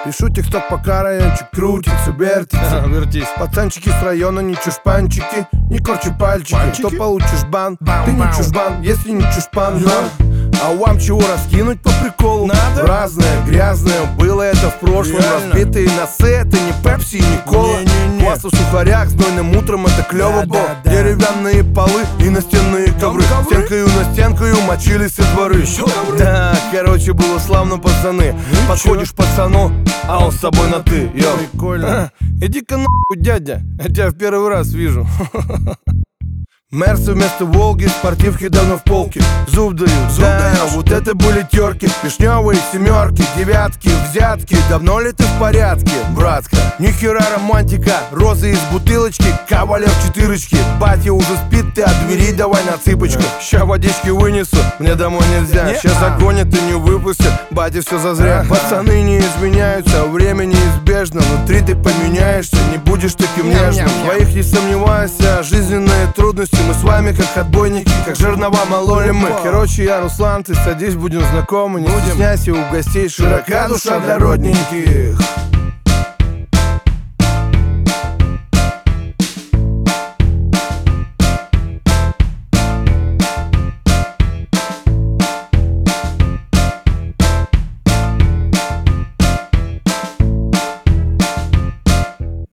Пишу тексток, пока райончик крутится, вертится. Вертись. Пацанчики с района не чушпанчики, не корчи пальчики. То получишь бан, ты не чушбан, если не чушпан, А вам чего раскинуть по приколу? Надо. Разное, грязное, было это в прошлом. Реально. Разбитые носы, это не пепси и не кола. Не-не-не. Масло в сухарях, знойным утром это клево Да, было. да, да. Деревянные полы и настенные ковры. ковры? Стенкою на стенкою мочились со дворы. ковры? Да, короче, было славно, пацаны. Подходишь к пацану, а он с тобой на ты. Йо. Прикольно. Иди-ка нахуй, дядя, я тебя в первый раз вижу. Мерсы вместо Волги, спортивки давно в полке. Зуб дают, да, даешь? вот это были терки. Вишневые семерки, девятки, взятки. Давно ли ты в порядке, братка? Нихера романтика, розы из бутылочки. Кавалер четырочки, батя уже спит, ты от двери давай на цыпочках. Ща водички вынесу, мне домой нельзя. Не-а. Ща загонят и не выпустят, батя все зазря. Пацаны не изменяются, время неизбежно. Внутри ты поменяешься, не будешь таким нежным. В своих не сомневайся, жизненные трудности. Мы с вами как отбойники, как жернова мололи мы. Короче, я Руслан, ты садись, будем знакомы. Не стесняйся, у гостей широка душа для родненьких.